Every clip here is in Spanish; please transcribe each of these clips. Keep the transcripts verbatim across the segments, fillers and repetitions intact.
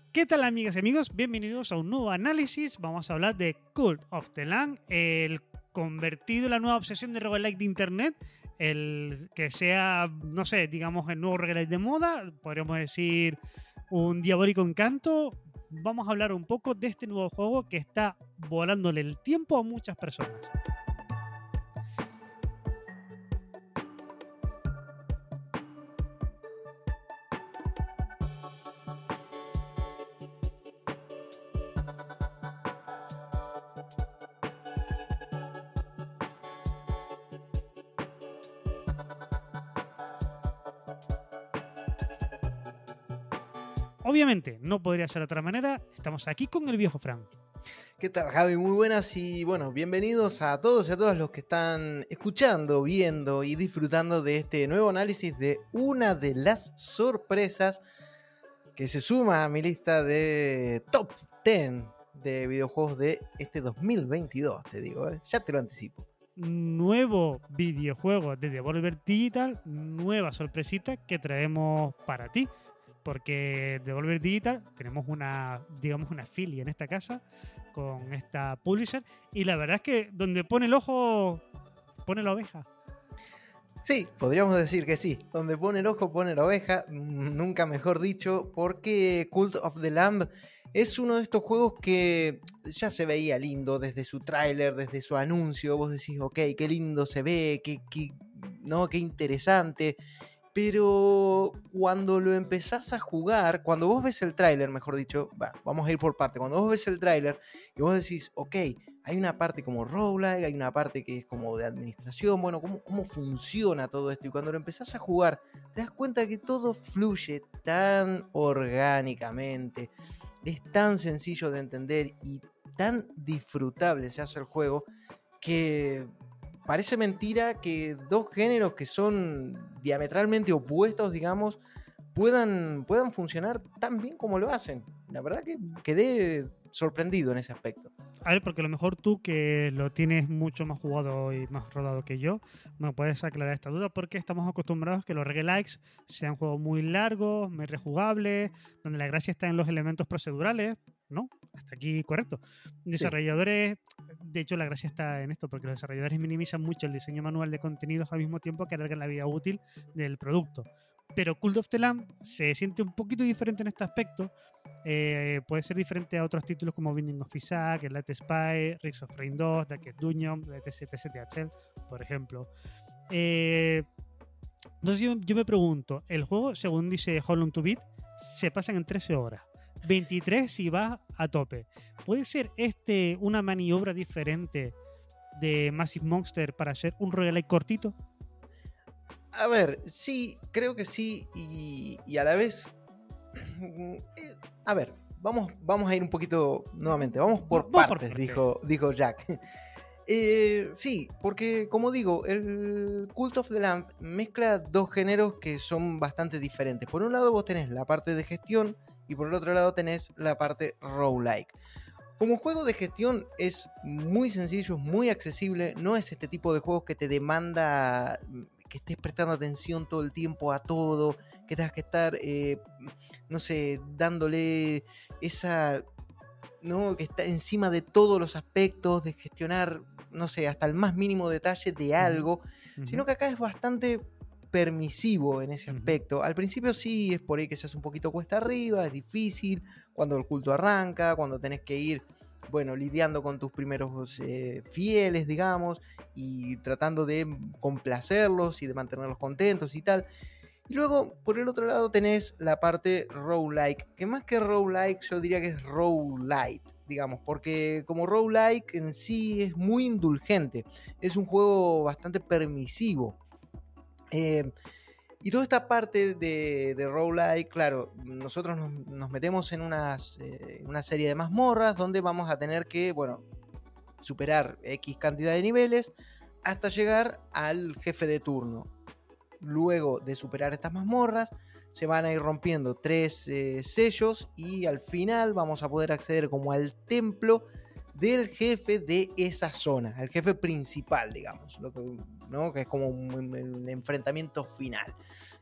¿Qué tal, amigas y amigos? Bienvenidos a un nuevo análisis. Vamos a hablar de Cult of the Lamb, el convertido en la nueva obsesión de roguelike de internet, el que sea, no sé, digamos el nuevo roguelike de moda, podríamos decir un diabólico encanto. Vamos a hablar un poco de este nuevo juego que está volándole el tiempo a muchas personas. Obviamente, no podría ser de otra manera. Estamos aquí con el viejo Fran. ¿Qué tal, Javi? Muy buenas y bueno, bienvenidos a todos y a todas los que están escuchando, viendo y disfrutando de este nuevo análisis de una de las sorpresas que se suma a mi lista de top diez de videojuegos de este dos mil veintidós, te digo, ¿eh? Ya te lo anticipo. Nuevo videojuego de Devolver Digital, nueva sorpresita que traemos para ti. Porque Devolver Digital tenemos una, digamos, una filia en esta casa con esta publisher y la verdad es que donde pone el ojo, pone la oveja. Sí, podríamos decir que sí. Donde pone el ojo, pone la oveja. Nunca mejor dicho, porque Cult of the Lamb es uno de estos juegos que ya se veía lindo desde su tráiler, desde su anuncio. Vos decís, ok, qué lindo se ve, qué, qué, no, qué interesante. Pero cuando lo empezás a jugar, cuando vos ves el tráiler, mejor dicho, bah, vamos a ir por parte. Cuando vos ves el tráiler y vos decís, ok, hay una parte como roguelike, hay una parte que es como de administración, bueno, ¿cómo, cómo funciona todo esto? Y cuando lo empezás a jugar, te das cuenta que todo fluye tan orgánicamente, es tan sencillo de entender y tan disfrutable se hace el juego que parece mentira que dos géneros que son diametralmente opuestos, digamos, puedan, puedan funcionar tan bien como lo hacen. La verdad que quedé sorprendido en ese aspecto. A ver, porque a lo mejor tú, que lo tienes mucho más jugado y más rodado que yo, me puedes aclarar esta duda, porque estamos acostumbrados a que los roguelikes sean juegos muy largos, muy rejugables, donde la gracia está en los elementos procedurales, ¿no? Hasta aquí correcto. Desarrolladores, sí. De hecho la gracia está en esto, porque los desarrolladores minimizan mucho el diseño manual de contenidos al mismo tiempo que alargan la vida útil del producto. Pero Cult of the Lamb se siente un poquito diferente en este aspecto. Eh, puede ser diferente a otros títulos como Binding of Isaac, el Light Spy, Risk of Rain dos, Darkest Dungeon, etc, etc, etcétera, por ejemplo. Eh, entonces yo, yo me pregunto, el juego, según dice How Long to Beat, se pasan en trece horas. veintitrés si va a tope. ¿Puede ser este una maniobra diferente de Massive Monster para hacer un roguelike cortito? A ver, sí, creo que sí, y, y a la vez, a ver, vamos, vamos a ir un poquito nuevamente, vamos por vamos partes, por parte. dijo, dijo Jack. Eh, sí, porque como digo, el Cult of the Lamb mezcla dos géneros que son bastante diferentes. Por un lado vos tenés la parte de gestión y por el otro lado tenés la parte roguelike. Como juego de gestión es muy sencillo, es muy accesible, no es este tipo de juegos que te demanda que estés prestando atención todo el tiempo a todo, que tengas que estar, eh, no sé, dándole esa, ¿no? Que está encima de todos los aspectos, de gestionar, no sé, hasta el más mínimo detalle de algo, uh-huh. Sino que acá es bastante permisivo en ese aspecto. Uh-huh. Al principio sí es por ahí que se hace un poquito cuesta arriba, es difícil, cuando el culto arranca, cuando tenés que ir, bueno, lidiando con tus primeros eh, fieles, digamos, y tratando de complacerlos y de mantenerlos contentos y tal. Y luego, por el otro lado, tenés la parte roguelike, que más que roguelike yo diría que es roguelite, digamos, porque como roguelike en sí es muy indulgente, es un juego bastante permisivo. Eh, y toda esta parte de, de roguelike, claro, nosotros nos, nos metemos en unas, eh, una serie de mazmorras donde vamos a tener que, bueno, superar X cantidad de niveles hasta llegar al jefe de turno. Luego de superar estas mazmorras, se van a ir rompiendo tres eh, sellos y al final vamos a poder acceder como al templo del jefe de esa zona, el jefe principal, digamos, lo que, ¿no? Que es como un, un enfrentamiento final.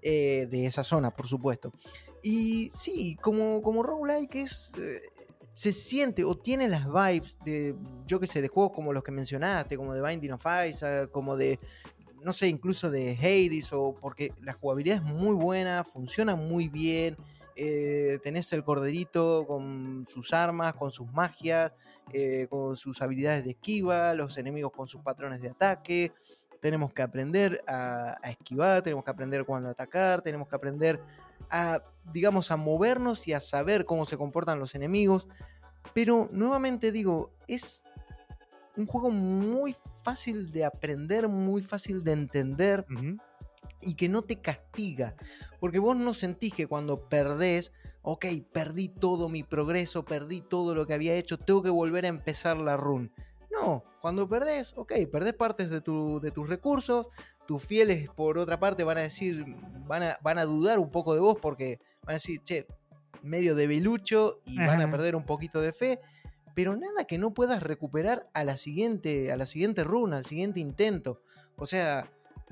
eh, de esa zona, por supuesto. Y sí, como, como roguelike es... Eh, se siente o tiene las vibes de, yo qué sé, de juegos como los que mencionaste, como de Binding of Isaac, como de, no sé, incluso de Hades, o porque la jugabilidad es muy buena, funciona muy bien, eh, tenés el corderito con sus armas, con sus magias, eh, con sus habilidades de esquiva, los enemigos con sus patrones de ataque. Tenemos que aprender a, a esquivar, tenemos que aprender cuándo atacar, tenemos que aprender a, digamos, a movernos y a saber cómo se comportan los enemigos. Pero nuevamente digo, es un juego muy fácil de aprender, muy fácil de entender, uh-huh, y que no te castiga, porque vos no sentís que cuando perdés, ok, perdí todo mi progreso, perdí todo lo que había hecho, tengo que volver a empezar la run. No, cuando perdés, ok, perdés partes de, tu, de tus recursos, tus fieles por otra parte van a decir, van a, van a dudar un poco de vos porque van a decir, che, medio debilucho y uh-huh, van a perder un poquito de fe, pero nada que no puedas recuperar a la siguiente, a la siguiente run, al siguiente intento. O sea,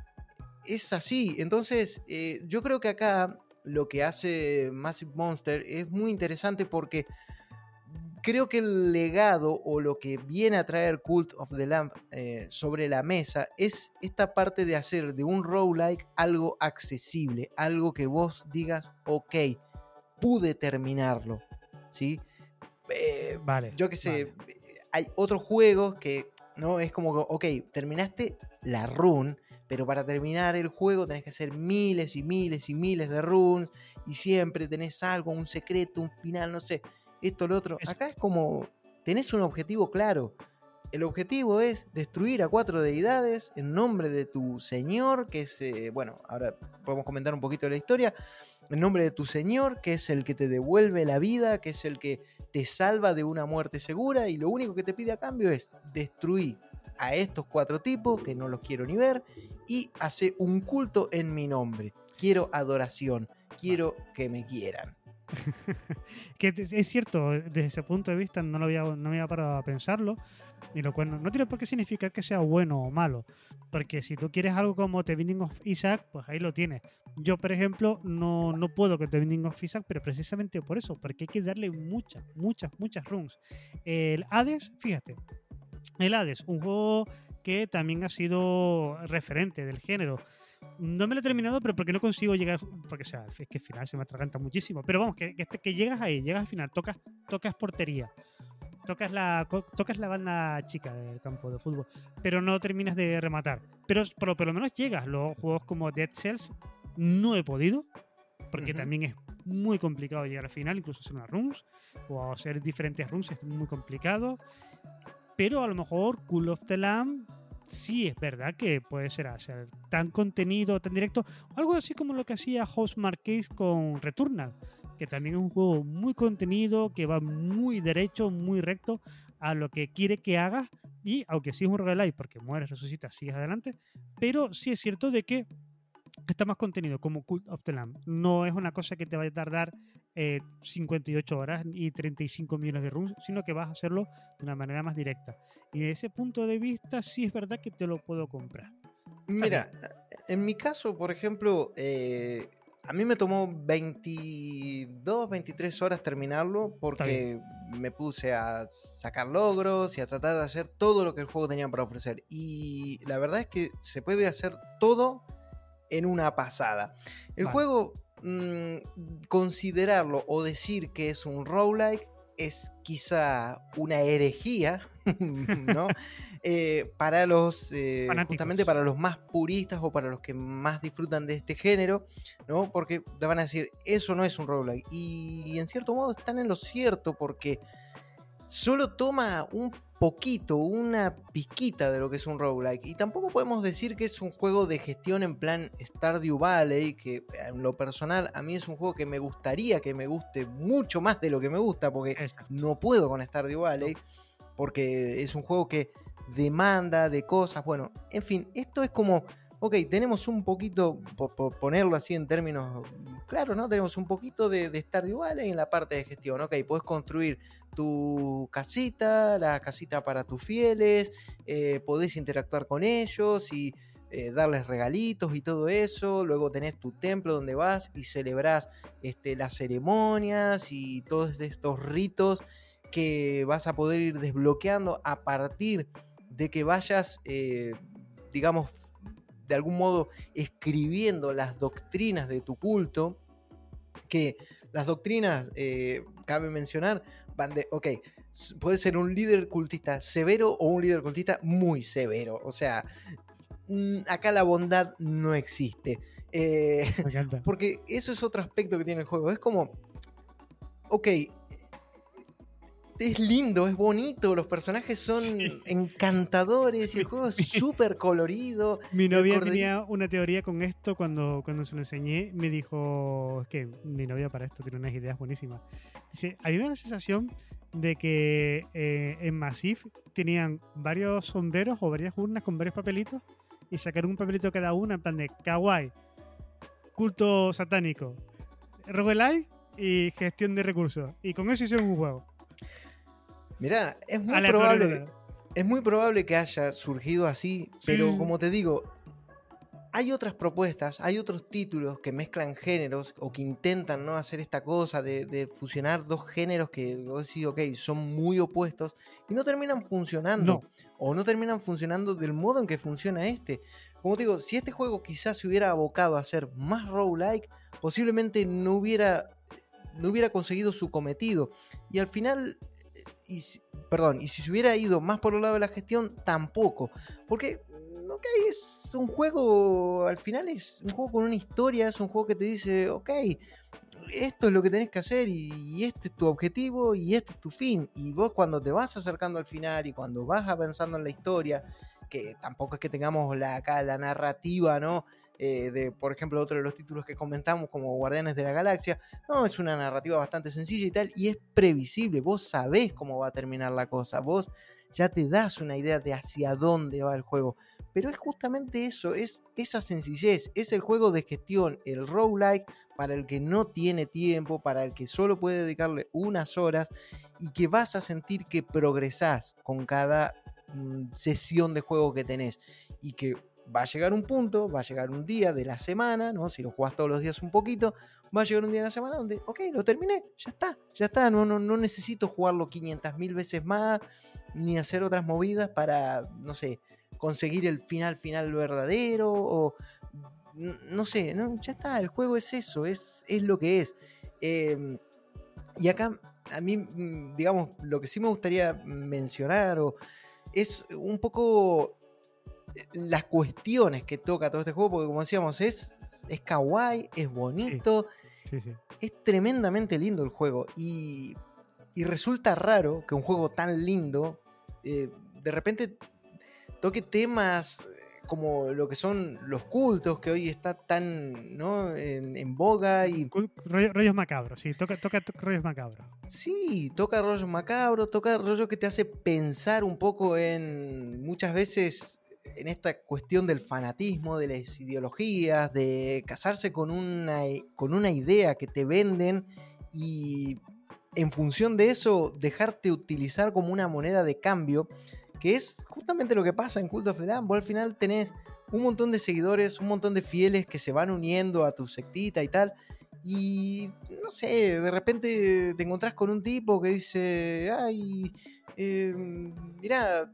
es así. Entonces, eh, yo creo que acá lo que hace Massive Monster es muy interesante porque creo que el legado o lo que viene a traer Cult of the Lamb eh, sobre la mesa es esta parte de hacer de un roguelike algo accesible, algo que vos digas, ok, pude terminarlo, ¿sí? Eh, vale, yo qué sé, vale. Hay otros juegos que, ¿no? Es como que, ok, terminaste la run, pero para terminar el juego tenés que hacer miles y miles y miles de runs y siempre tenés algo, un secreto, un final, no sé, esto, lo otro. Acá es como, tenés un objetivo claro. El objetivo es destruir a cuatro deidades en nombre de tu señor, que es, eh, bueno, ahora podemos comentar un poquito de la historia, en nombre de tu señor, que es el que te devuelve la vida, que es el que te salva de una muerte segura, y lo único que te pide a cambio es destruir a estos cuatro tipos, que no los quiero ni ver, y hace un culto en mi nombre. Quiero adoración, quiero que me quieran. Que es cierto, desde ese punto de vista no, lo había, no me había parado a pensarlo, y lo cual no, no tiene por qué significar que sea bueno o malo, porque si tú quieres algo como The Binding of Isaac, pues ahí lo tienes. Yo, por ejemplo, no, no puedo con The Binding of Isaac, pero precisamente por eso, porque hay que darle muchas, muchas, muchas runs. El Hades, fíjate, el Hades, un juego que también ha sido referente del género. No me lo he terminado, pero porque no consigo llegar, porque o sea, es que al final se me atraganta muchísimo, pero vamos, que, que, que llegas ahí, llegas al final, tocas, tocas portería, tocas la, tocas la banda chica del campo de fútbol, pero no terminas de rematar, pero por, por lo menos llegas. Los juegos como Dead Cells no he podido, porque uh-huh, también es muy complicado llegar al final, incluso hacer unas runs, o hacer diferentes runs es muy complicado, pero a lo mejor Cult of the Lamb sí es verdad que puede ser hacer tan contenido, tan directo, algo así como lo que hacía Housemarque Case con Returnal, que también es un juego muy contenido, que va muy derecho, muy recto a lo que quiere que hagas, y aunque sí es un roguelike porque mueres, resucitas, sigues adelante, pero sí es cierto de que está más contenido como Cult of the Lamb. No es una cosa que te vaya a tardar eh, cincuenta y ocho horas y treinta y cinco millones de runs, sino que vas a hacerlo de una manera más directa. Y desde ese punto de vista sí es verdad que te lo puedo comprar. Mira, en mi caso, por ejemplo, eh, a mí me tomó veintidós, veintitrés horas terminarlo porque me puse a sacar logros y a tratar de hacer todo lo que el juego tenía para ofrecer. Y la verdad es que se puede hacer todo en una pasada. El vale. juego, mmm, considerarlo o decir que es un roguelike es quizá una herejía, ¿no? eh, para los, eh, justamente para los más puristas o para los que más disfrutan de este género, ¿no? Porque te van a decir, eso no es un roguelike. Y, y en cierto modo están en lo cierto, porque solo toma un poquito, una pizquita de lo que es un roguelike. Y tampoco podemos decir que es un juego de gestión en plan Stardew Valley, que en lo personal a mí es un juego que me gustaría que me guste mucho más de lo que me gusta, porque Exacto. no puedo con Stardew Valley, porque es un juego que demanda de cosas. Bueno, en fin, esto es como, ok, tenemos un poquito, por, por ponerlo así en términos claros, ¿no? Tenemos un poquito de, de Stardew Valley en la parte de gestión. Ok, podés construir tu casita, la casita para tus fieles, eh, podés interactuar con ellos y eh, darles regalitos y todo eso. Luego tenés tu templo donde vas y celebrás este, las ceremonias y todos estos ritos que vas a poder ir desbloqueando a partir de que vayas, eh, digamos, de algún modo escribiendo las doctrinas de tu culto, que las doctrinas, eh, cabe mencionar, van de, ok, puede ser un líder cultista severo o un líder cultista muy severo, o sea, acá la bondad no existe, eh, Me encanta. porque eso es otro aspecto que tiene el juego, es como, ok, es lindo, es bonito, los personajes son sí. encantadores y el juego es súper colorido. Mi novia corderito... tenía una teoría con esto cuando, cuando se lo enseñé. Me dijo, es que mi novia para esto tiene unas ideas buenísimas. Dice, a mí me da la sensación de que eh, en Massif tenían varios sombreros o varias urnas con varios papelitos y sacaron un papelito cada una en plan de kawaii, culto satánico, roguelike y gestión de recursos. Y con eso hicieron un juego. Mirá, es muy probable, es muy probable que haya surgido así, pero sí. Como te digo, hay otras propuestas, hay otros títulos que mezclan géneros o que intentan, ¿no?, hacer esta cosa de, de fusionar dos géneros que vos decís, ok, son muy opuestos y no terminan funcionando. No. O no terminan funcionando del modo en que funciona este. Como te digo, si este juego quizás se hubiera abocado a ser más roguelike, posiblemente no hubiera, no hubiera conseguido su cometido. Y al final... Y, perdón, y si se hubiera ido más por el lado de la gestión, tampoco. Porque, ok, es un juego, al final es un juego con una historia, es un juego que te dice, ok, esto es lo que tenés que hacer y este es tu objetivo y este es tu fin. Y vos cuando te vas acercando al final y cuando vas avanzando en la historia, que tampoco es que tengamos la, acá la narrativa, ¿no?, Eh, de, por ejemplo, otro de los títulos que comentamos como Guardianes de la Galaxia. No, es una narrativa bastante sencilla y tal, y es previsible, vos sabés cómo va a terminar la cosa, vos ya te das una idea de hacia dónde va el juego, pero es justamente eso, es esa sencillez, es el juego de gestión, el roguelike para el que no tiene tiempo, para el que solo puede dedicarle unas horas y que vas a sentir que progresás con cada mm, sesión de juego que tenés y que va a llegar un punto, va a llegar un día de la semana, ¿no? Si lo jugás todos los días un poquito, va a llegar un día de la semana donde, ok, lo terminé, ya está, ya está, no, no, no necesito jugarlo quinientas mil veces más, ni hacer otras movidas para, no sé, conseguir el final final verdadero, o no sé, no, ya está, el juego es eso, es, es lo que es. Eh, y acá, a mí, digamos, lo que sí me gustaría mencionar o, es un poco... las cuestiones que toca todo este juego, porque como decíamos, es, es kawaii, es bonito, sí, sí, sí. Es tremendamente lindo el juego y, y resulta raro que un juego tan lindo eh, de repente toque temas como lo que son los cultos, que hoy está tan, ¿no?, en, en boga y... Rollos, rollos macabros, sí, toca, toca, toca rollos macabros. Sí, toca rollos macabros, toca rollos que te hace pensar un poco en muchas veces... en esta cuestión del fanatismo, de las ideologías, de casarse con una, con una idea que te venden y en función de eso dejarte utilizar como una moneda de cambio, que es justamente lo que pasa en Cult of the Lamb. Vos al final tenés un montón de seguidores, un montón de fieles que se van uniendo a tu sectita y tal, y no sé, de repente te encontrás con un tipo que dice, ay, eh, mirá,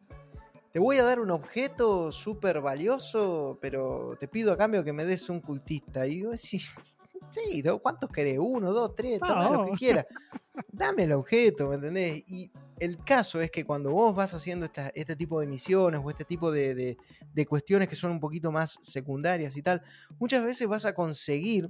te voy a dar un objeto súper valioso, pero te pido a cambio que me des un cultista. Y yo decís, sí, ¿cuántos querés? Uno, dos, tres, toma oh. lo que quieras. Dame el objeto, ¿me entendés? Y el caso es que cuando vos vas haciendo esta, este tipo de misiones o este tipo de, de, de cuestiones que son un poquito más secundarias y tal, muchas veces vas a conseguir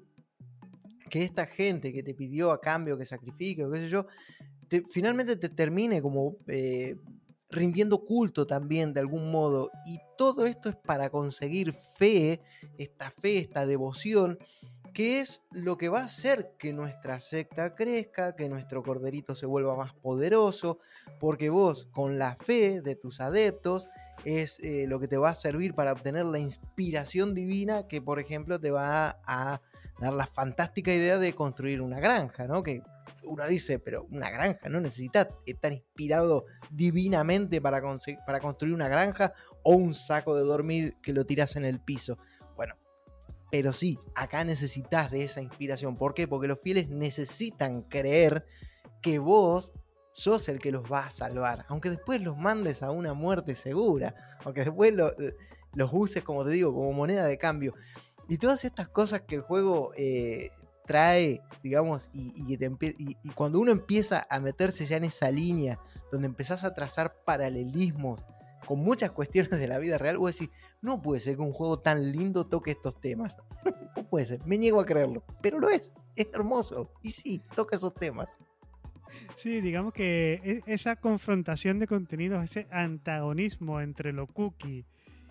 que esta gente que te pidió a cambio que sacrifique o qué sé yo, te, finalmente te termine como... Eh, rindiendo culto también de algún modo, y todo esto es para conseguir fe, esta fe, esta devoción, que es lo que va a hacer que nuestra secta crezca, que nuestro corderito se vuelva más poderoso, porque vos con la fe de tus adeptos es eh, lo que te va a servir para obtener la inspiración divina que, por ejemplo, te va a, a dar la fantástica idea de construir una granja, ¿no? Que uno dice, pero una granja, no necesitas estar inspirado divinamente para, para construir una granja o un saco de dormir que lo tiras en el piso. Bueno, pero sí, acá necesitas de esa inspiración. ¿Por qué? Porque los fieles necesitan creer que vos sos el que los va a salvar, aunque después los mandes a una muerte segura, aunque después lo, los uses, como te digo, como moneda de cambio. Y todas estas cosas que el juego eh, trae, digamos, y, y, te y, y cuando uno empieza a meterse ya en esa línea, donde empezás a trazar paralelismos con muchas cuestiones de la vida real, vos decís, no puede ser que un juego tan lindo toque estos temas. No puede ser, me niego a creerlo, pero lo es, es hermoso, y sí, toca esos temas. Sí, digamos que esa confrontación de contenidos, ese antagonismo entre lo cookie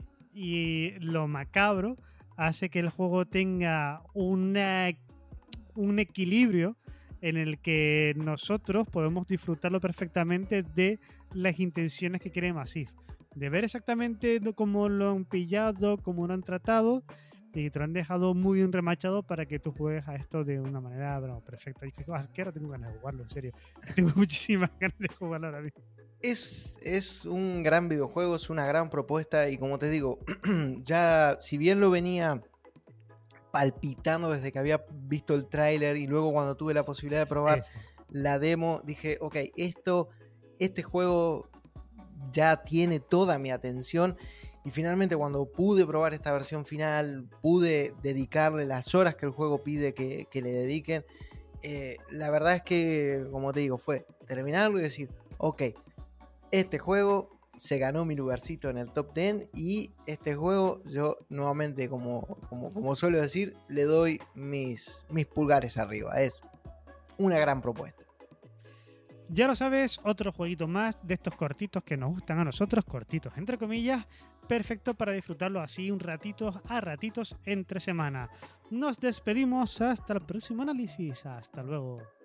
y lo macabro, hace que el juego tenga una, un equilibrio en el que nosotros podemos disfrutarlo perfectamente de las intenciones que quiere Massive, de ver exactamente cómo lo han pillado, cómo lo han tratado, y te lo han dejado muy bien remachado para que tú juegues a esto de una manera bueno, perfecta. Y que, que ahora tengo ganas de jugarlo, en serio. Tengo muchísimas ganas de jugarlo ahora mismo. Es, es un gran videojuego, es una gran propuesta y como te digo, ya si bien lo venía palpitando desde que había visto el tráiler y luego cuando tuve la posibilidad de probar Eso. la demo, dije, ok, esto, este juego ya tiene toda mi atención. Y finalmente cuando pude probar esta versión final, pude dedicarle las horas que el juego pide que, que le dediquen. Eh, la verdad es que, como te digo, fue terminarlo y decir, ok, este juego se ganó mi lugarcito en el top diez y este juego yo nuevamente, como, como, como suelo decir, le doy mis, mis pulgares arriba. Es una gran propuesta. Ya lo sabes, otro jueguito más de estos cortitos que nos gustan a nosotros, cortitos entre comillas, perfecto para disfrutarlo así un ratito a ratitos entre semana. Nos despedimos hasta el próximo análisis. Hasta luego.